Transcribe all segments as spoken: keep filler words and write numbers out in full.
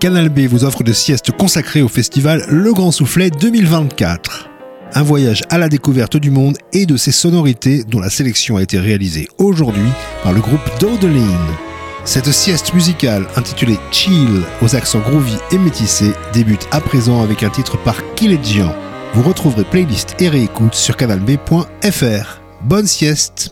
Canal B vous offre de siestes consacrées au festival Le Grand Soufflet deux mille vingt-quatre. Un voyage à la découverte du monde et de ses sonorités dont la sélection a été réalisée aujourd'hui par le groupe Dodeline. Cette sieste musicale intitulée Chill aux accents groovy et métissés débute à présent avec un titre par Kiledjian. Vous retrouverez playlist et réécoute sur canal b point f r. Bonne sieste!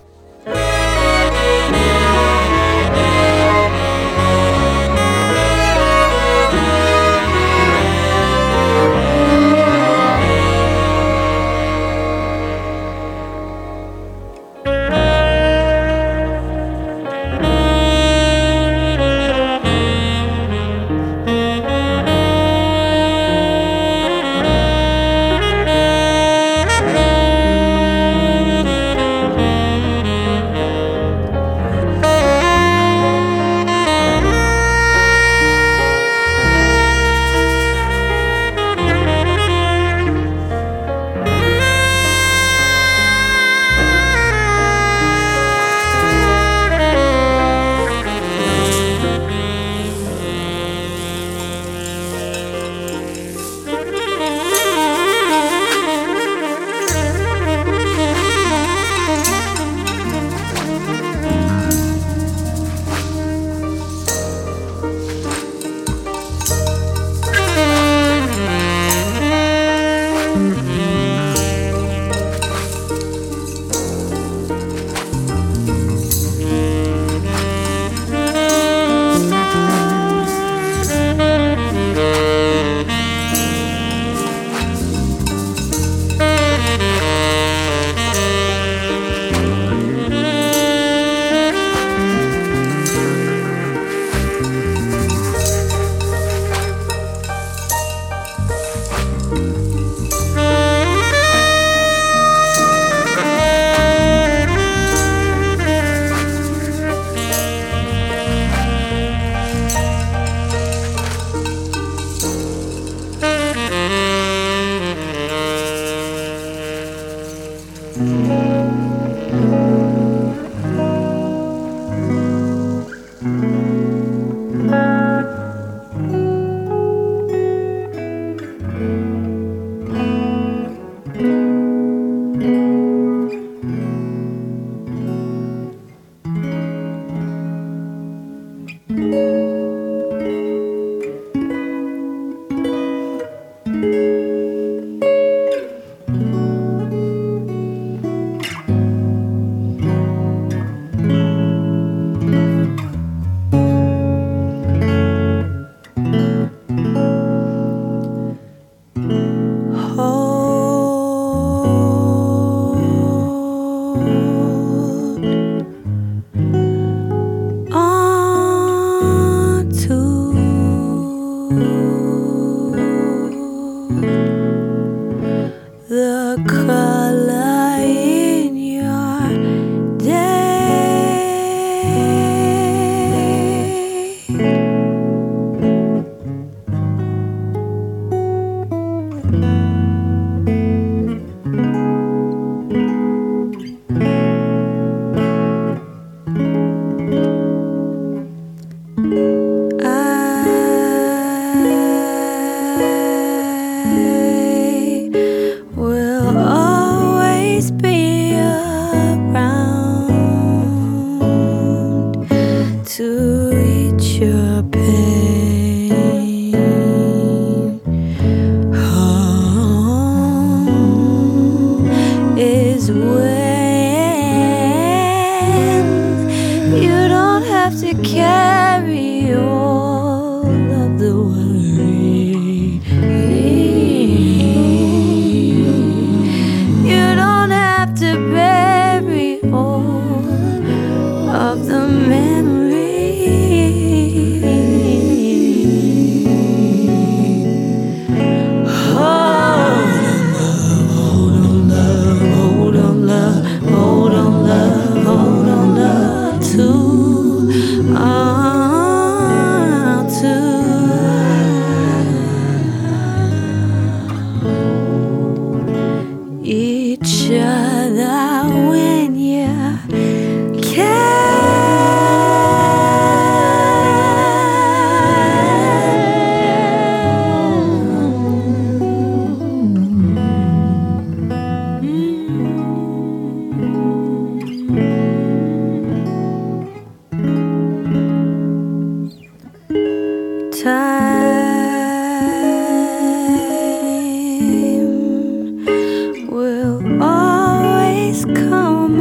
will always come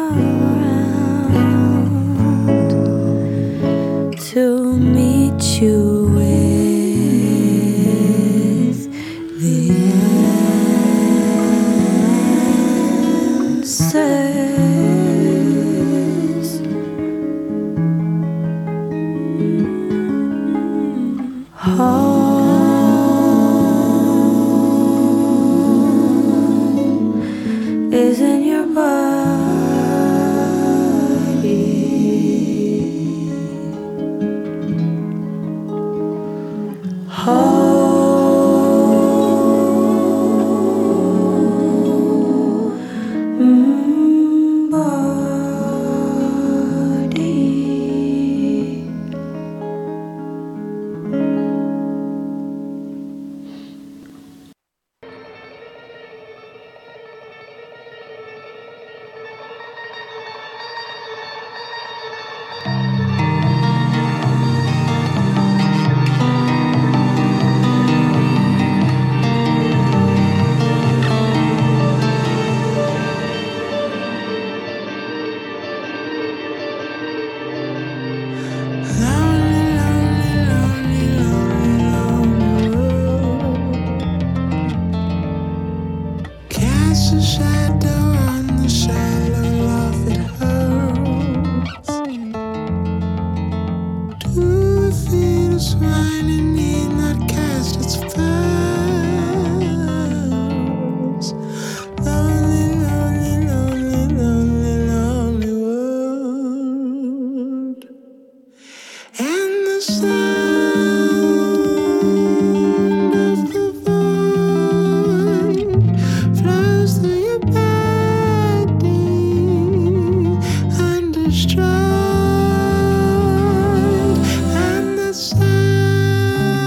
around to meet you with the answers. Home is in your body. Home body. Cast a shadow on the shallow love it hurts. Two feet of swine and need not cast its spells. Lonely, lonely, lonely, lonely, lonely world. And the sound of the void flows through your body, undestroyed. And the sound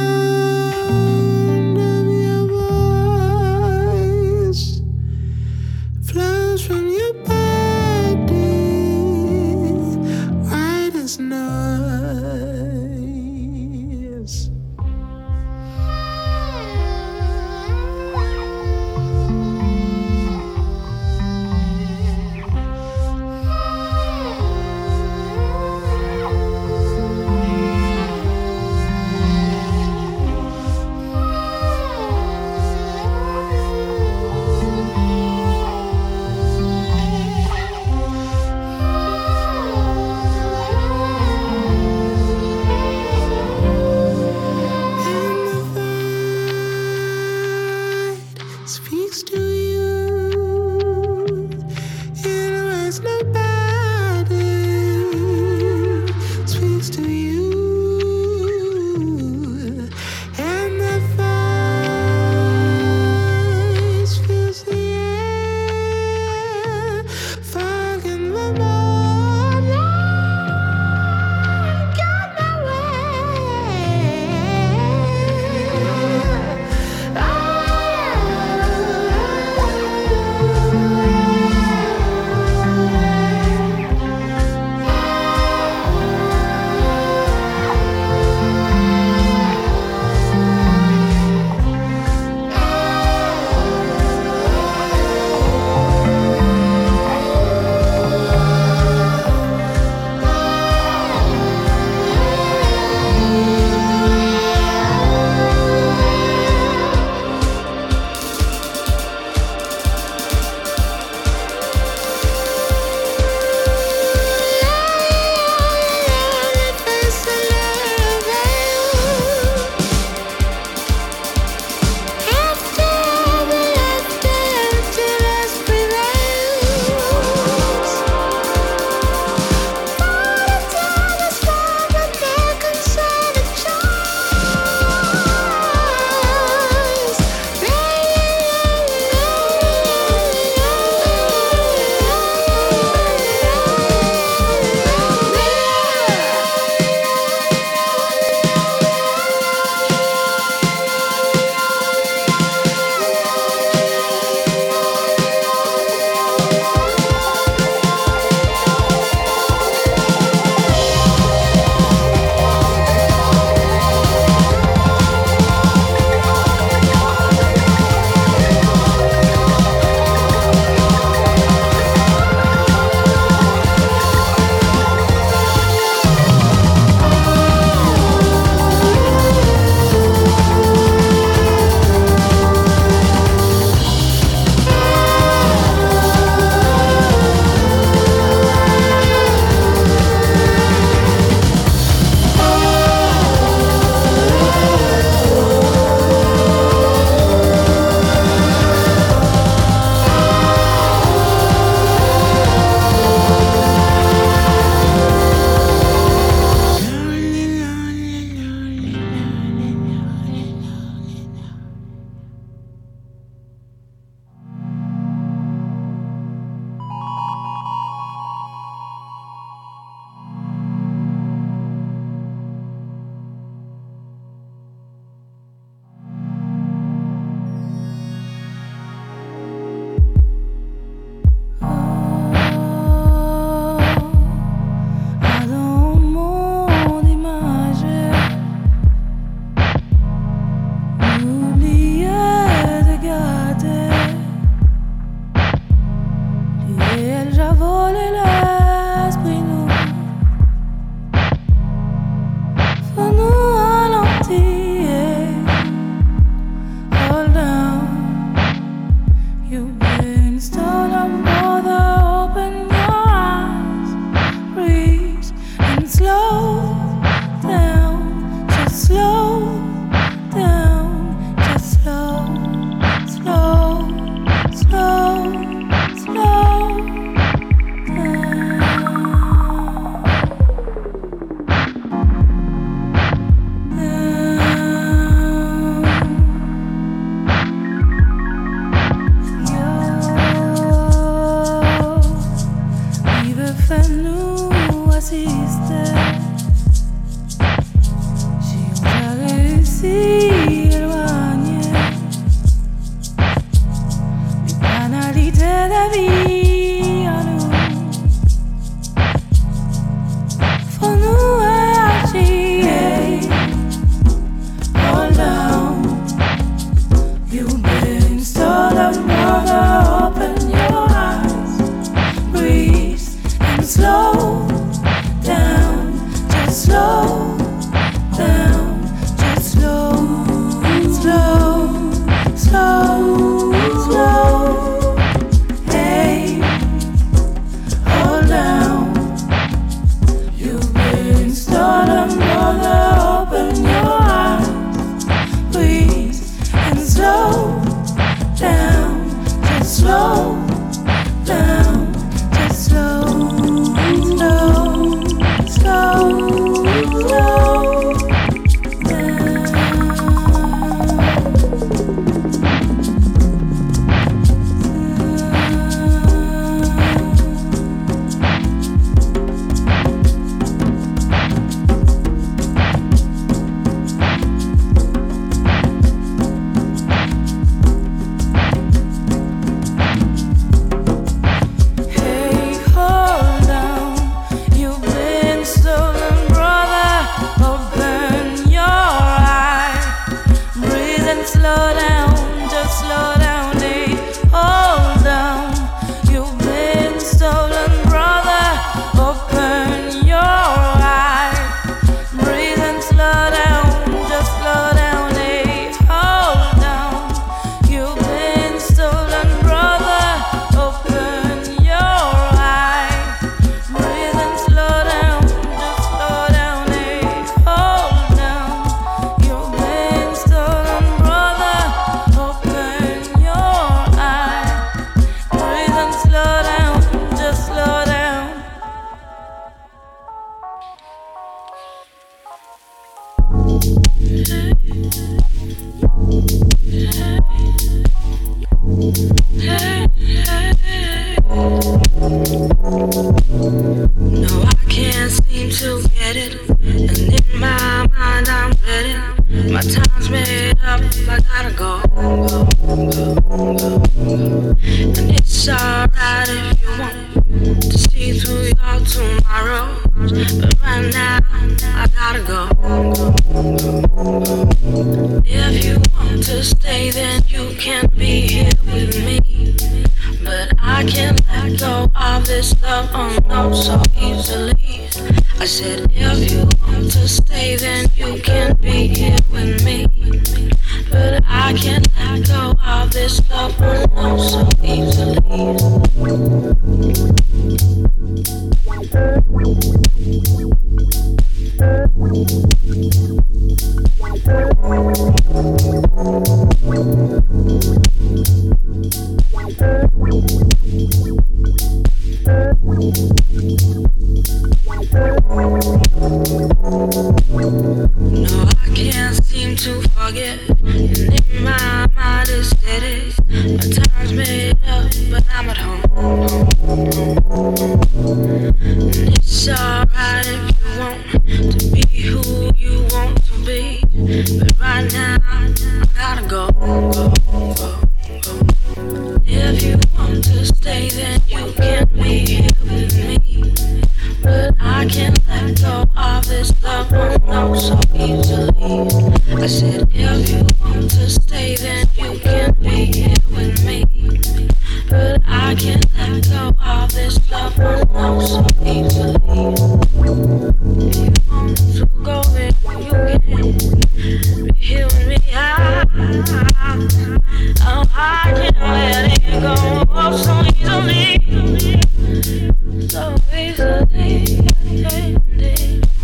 So easily,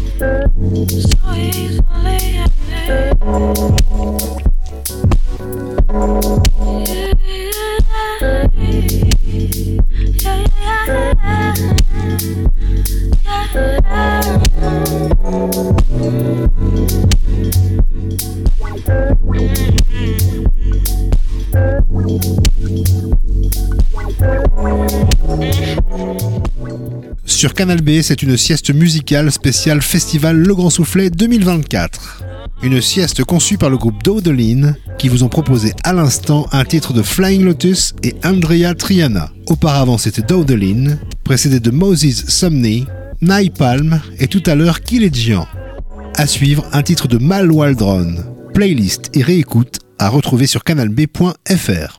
Sur Canal B, c'est une sieste musicale spéciale Festival Le Grand Soufflet deux mille vingt-quatre. Une sieste conçue par le groupe Dowdelin, qui vous ont proposé à l'instant un titre de Flying Lotus et Andrea Triana. Auparavant, c'était Dowdelin, précédé de Moses Sumney, Napalm et tout à l'heure Kiledjian. À suivre, un titre de Mal Waldron. Playlist et réécoute à retrouver sur canalb point f r.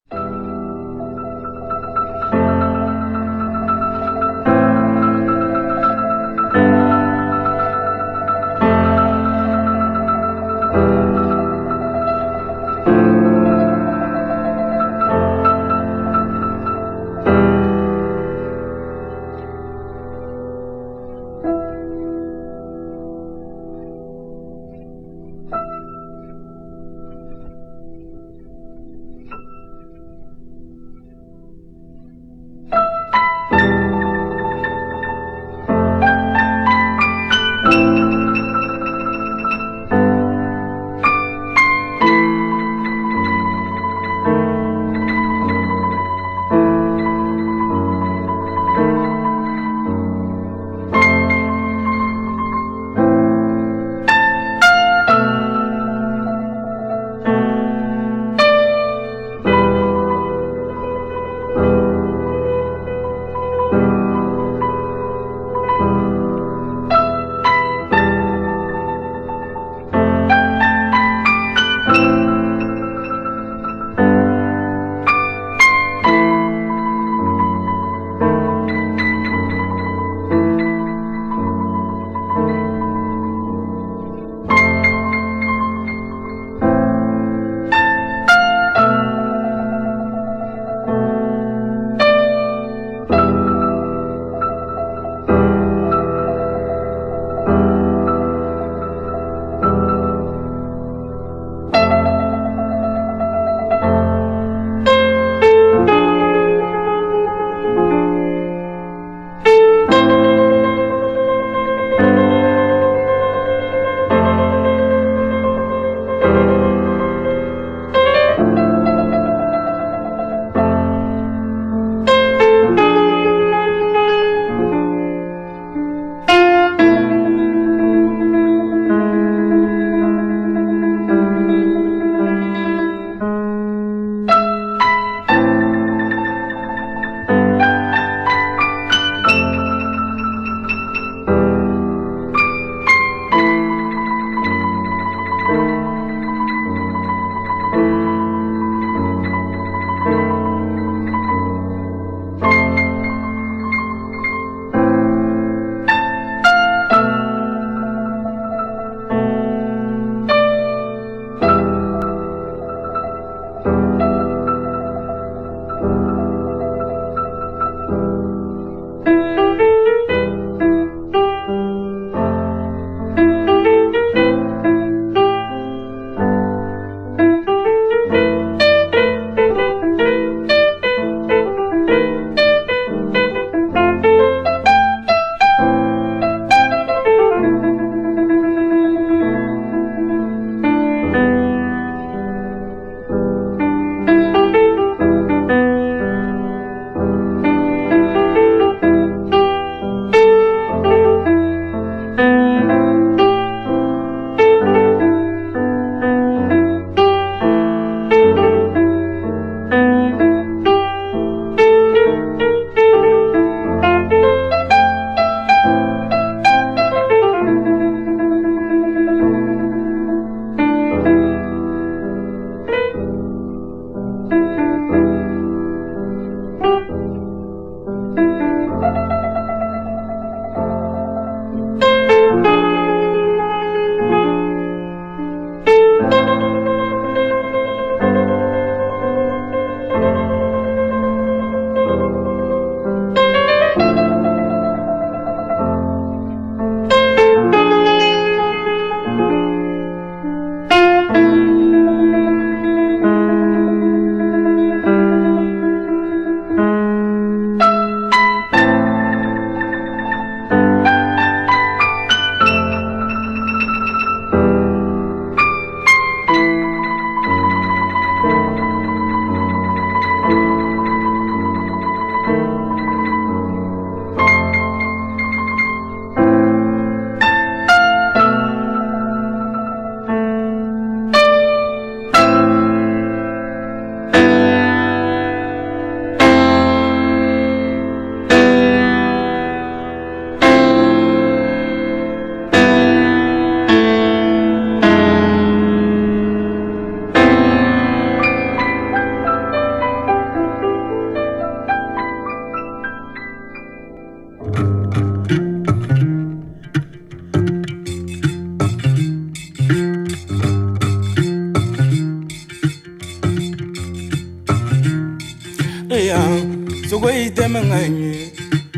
manganye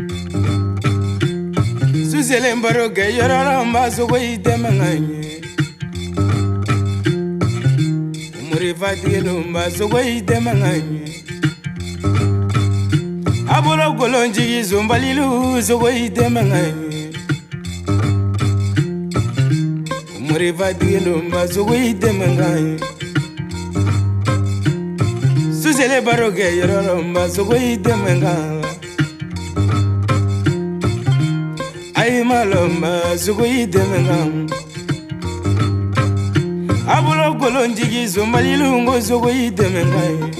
Suzele mbaroge yorara mbazo weide manganye Umurivadilo mbazo weide manganye Abolo golonji zombalilu zo weide manganye Umurivadilo mbazo weide manganye Suzele baroge yorara mbazo weide manganye Ay maloma zugo idemenga Abulo golonji gizo malilungo zugo idemenga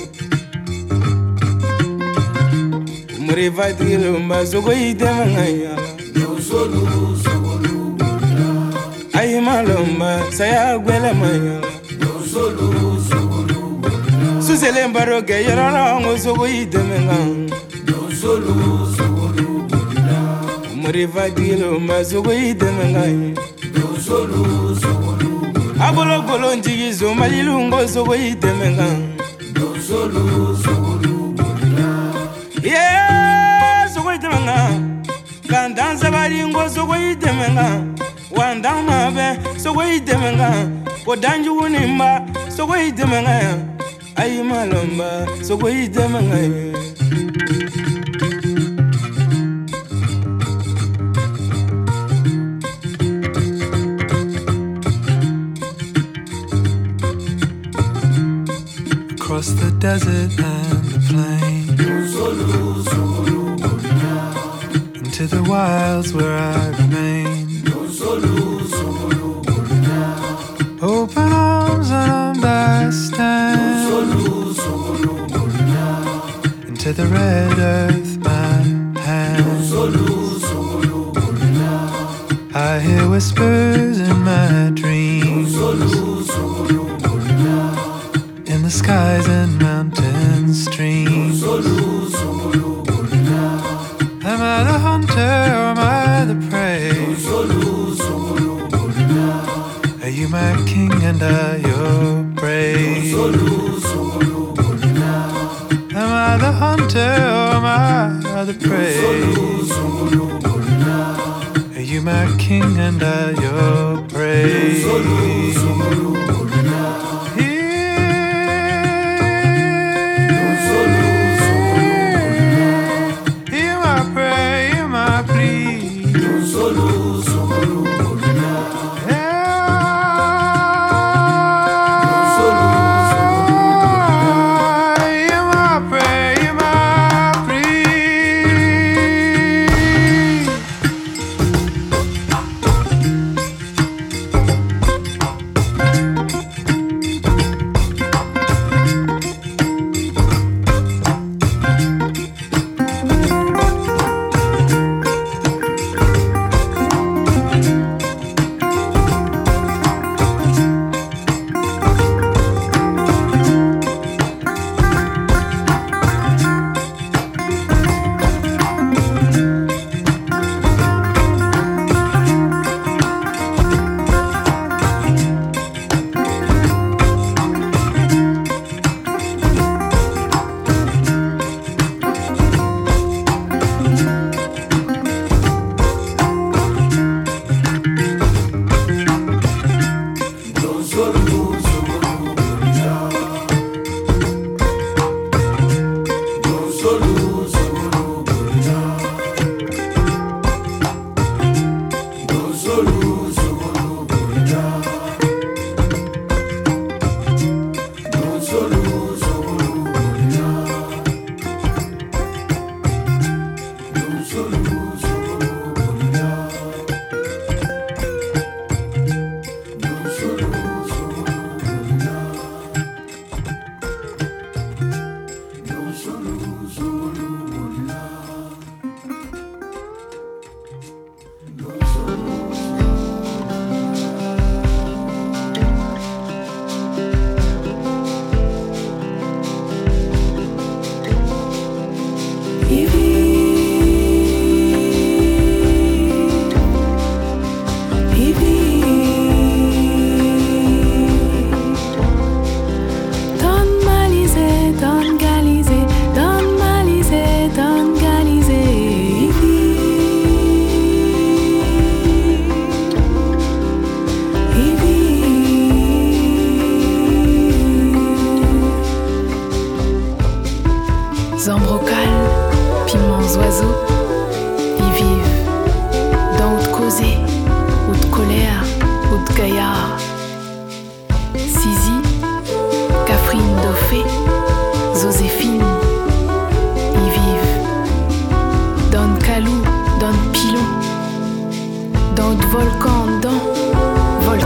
Umuriva dilumba zugo idemenga Dozolu zogolu Ay maloma saya gwele manya Dozolu zogolu Suzele mbaroge yarara ngo zugo idemenga Dozolu zogolu Muriva dilo mazugo idemengai dozolu zogolu Abolo golonji gizo malilungo zogo idemengai dozolu zogolu Yeah zogo idemengai Kandanza baringo zogo idemengai Wandang mabe zogo idemengai Kodanju unimba zogo idemengai Ayi malomba zogo idemengai Across the desert and the plain, into the wilds where I remain. Open arms and I stand, into the red earth my hand. I hear whispers in my dreams, in the skies and mountain streams. Am I the hunter or am I the prey? Are you my king and I your prey? Am I the hunter or am I the prey? Are you my king and I your prey?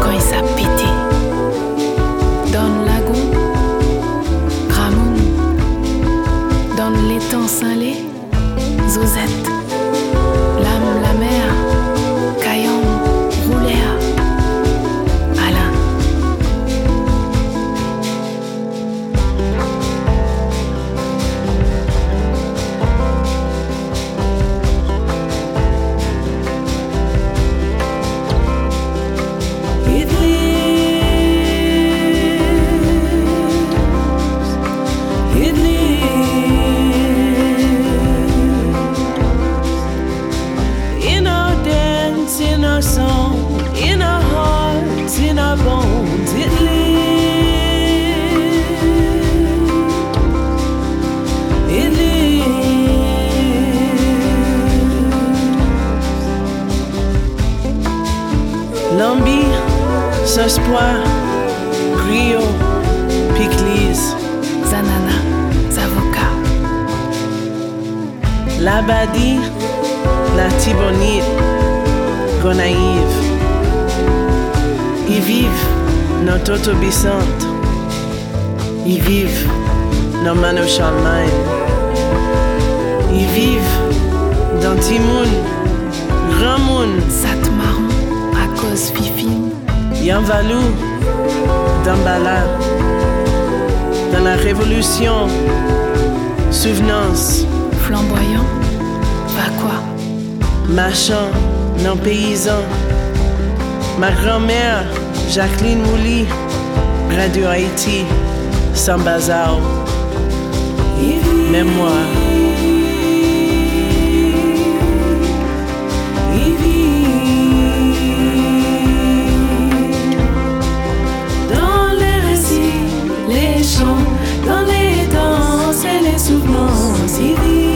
quand il s'est pété. Dans le lagon, Gramoun. Dans l'étang Saint-Lé, Zozette. L'âme, la mer, Caillon, Rouléa, Alain. Lambi, Sospoir, Griot, Piclis, Zanana, Zavoka. Labadie, la Tibonite, Gonaïve. Ils vivent dans Totobissante. Ils vivent dans Mano Charlemagne. Ils vivent dans Timoun, Ramoun, Satmaron, à cause Fifine. Yanvalou, Dambala. Dans la Révolution, Souvenance. Flamboyant, va quoi? Marchand, non paysan. Ma grand-mère, Jacqueline Mouli, Radio Haïti, sans bazar. Mémoire. Dans les récits, les chants, dans les danses et les souffrances, il vit.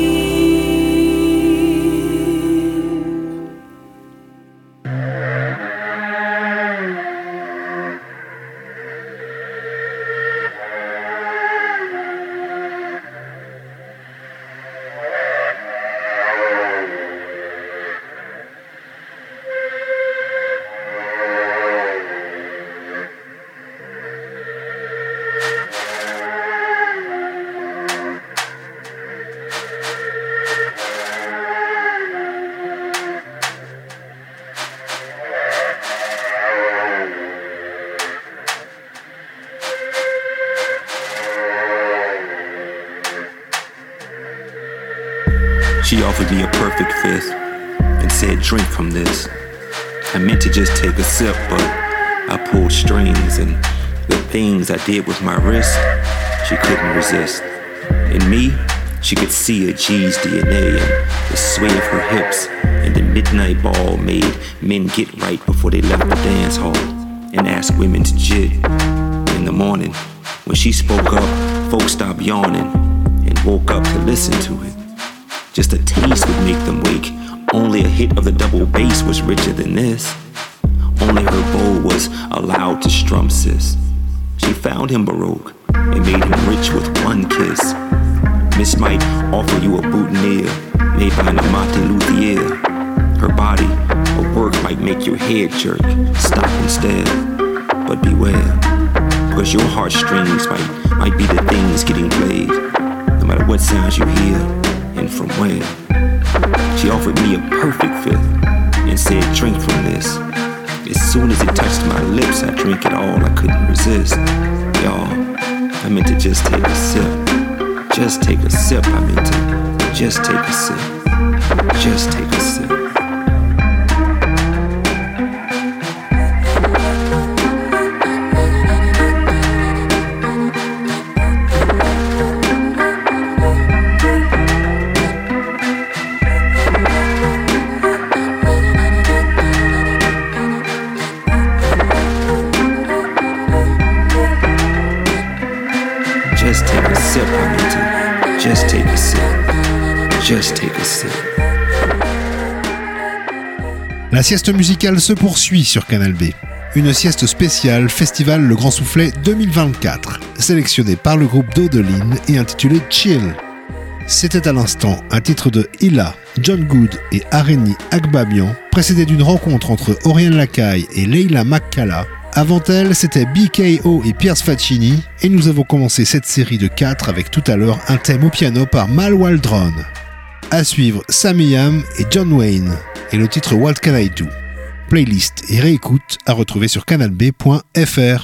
She offered me a perfect fifth and said, drink from this. I meant to just take a sip, but I pulled strings, and the things I did with my wrist, she couldn't resist. In me, she could see a G's D N A, and the sway of her hips and the midnight ball made men get right before they left the dance hall and asked women to jig. In the morning, when she spoke up, folks stopped yawning and woke up to listen to it. Just a taste would make them wake. Only a hit of the double bass was richer than this. Only her bow was allowed to strum, sis. She found him baroque and made him rich with one kiss. Miss might offer you a boutonniere made by Namate Luthier. Her body, a work might make your head jerk. Stop instead, but beware, because your heartstrings might, might be the things getting played, no matter what sounds you hear and from where. She offered me a perfect fifth and said, drink from this. As soon as it touched my lips, I drank it all, I couldn't resist. Y'all, I meant to just take a sip. Just take a sip, I meant to just take a sip. Just take a sip. Just take a sip, I mean to. Just take a sip. Just take a sip. La sieste musicale se poursuit sur Canal B. Une sieste spéciale Festival Le Grand Soufflet deux mille vingt-quatre, sélectionnée par le groupe Dodeline et intitulée Chill. C'était à l'instant un titre de Illa, John Good et Areni Agbabian, précédé d'une rencontre entre Oriane Lacaille et Leila McCalla. Avant elle, c'était B K O et Pierce Faccini, et nous avons commencé cette série de quatre avec tout à l'heure un thème au piano par Mal Waldron. À suivre Sammy Yam et John Wayne, et le titre What Can I Do? Playlist et réécoute à retrouver sur canal b point f r.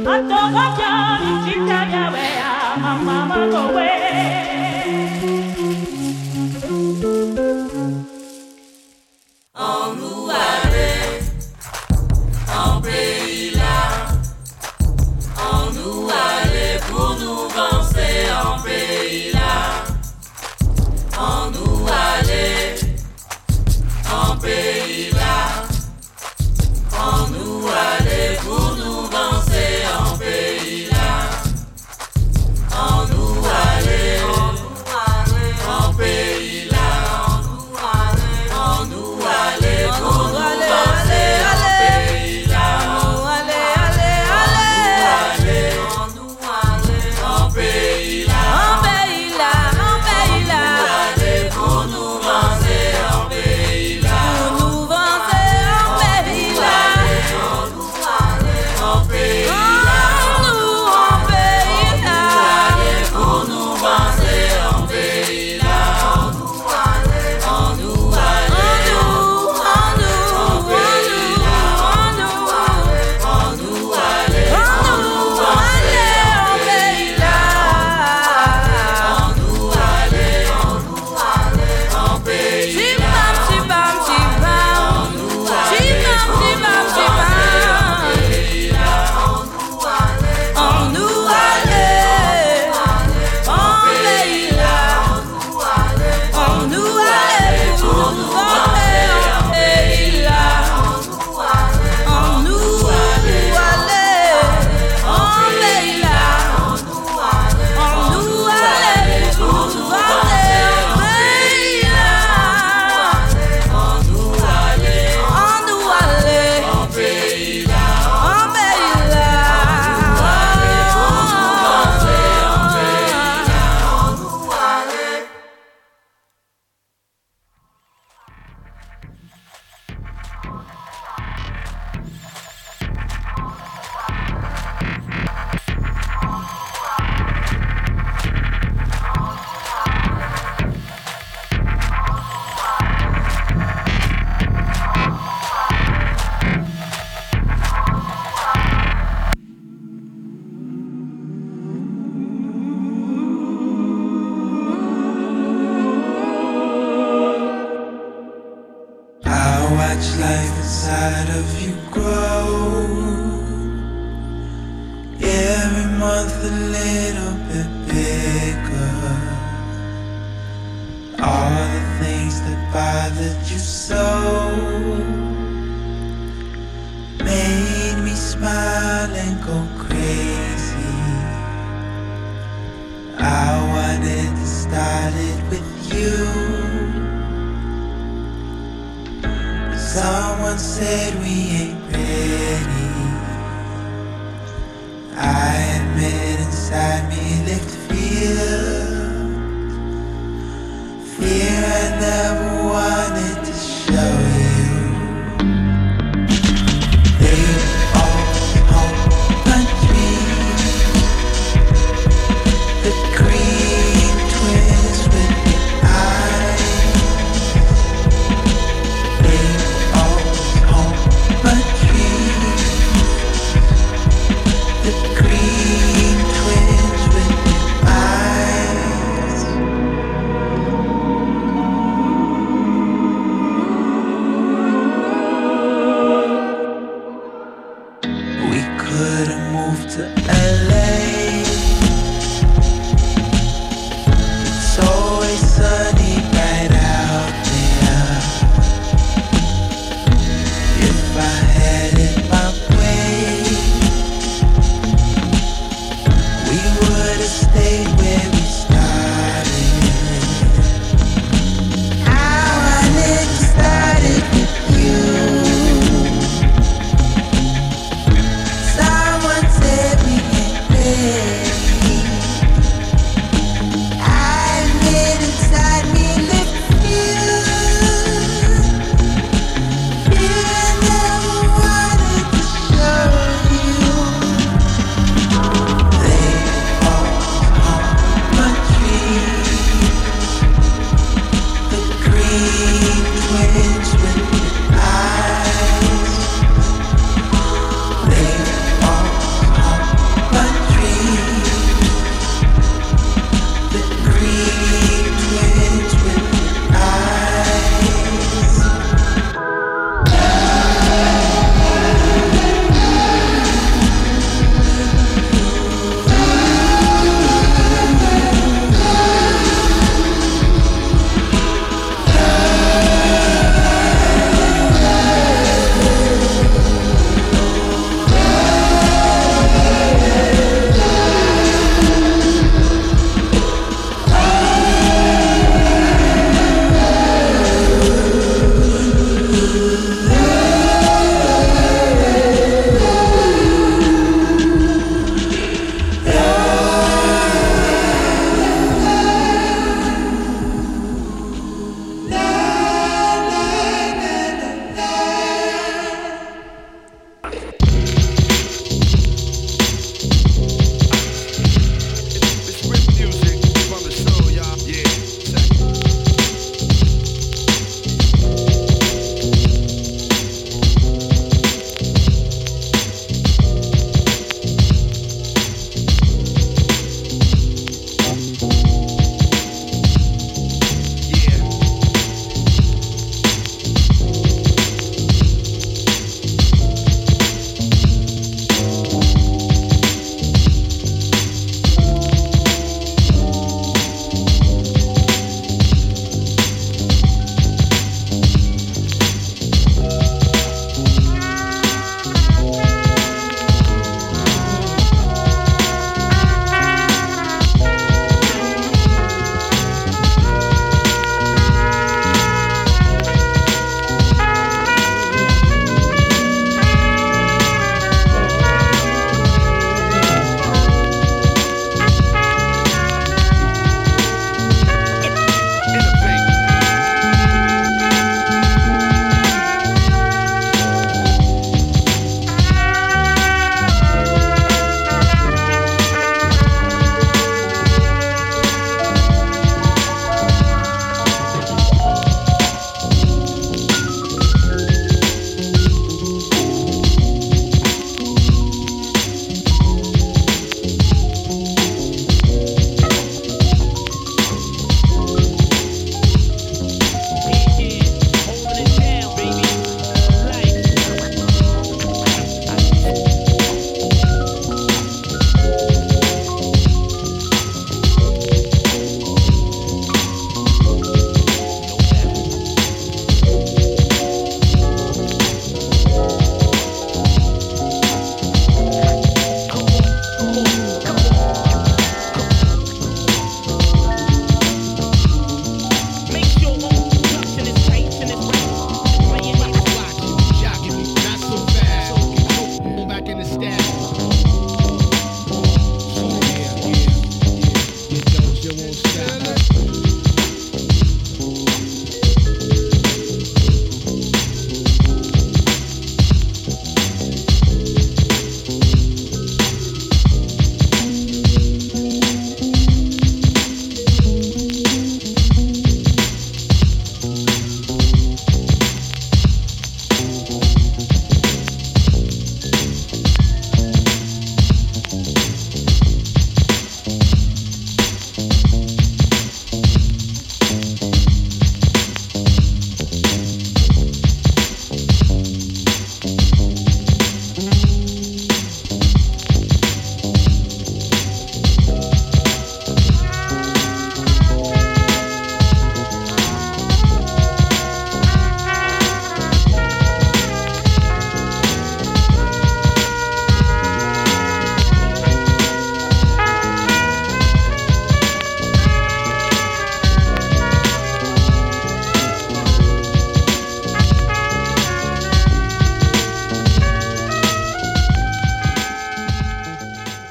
Someone said we ain't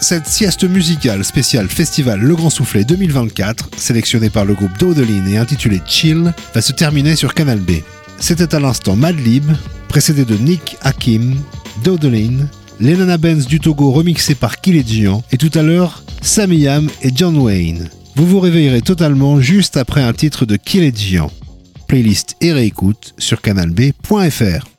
cette sieste musicale spéciale Festival Le Grand Soufflet deux mille vingt-quatre, sélectionnée par le groupe Dodeline et intitulée Chill, va se terminer sur Canal B. C'était à l'instant Madlib, précédé de Nick Hakim, Dodeline, les Nana Benz du Togo remixés par Kiledjian et tout à l'heure Sammy Yam et John Wayne. Vous vous réveillerez totalement juste après un titre de Kiledjian. Playlist et réécoute sur canal b point f r.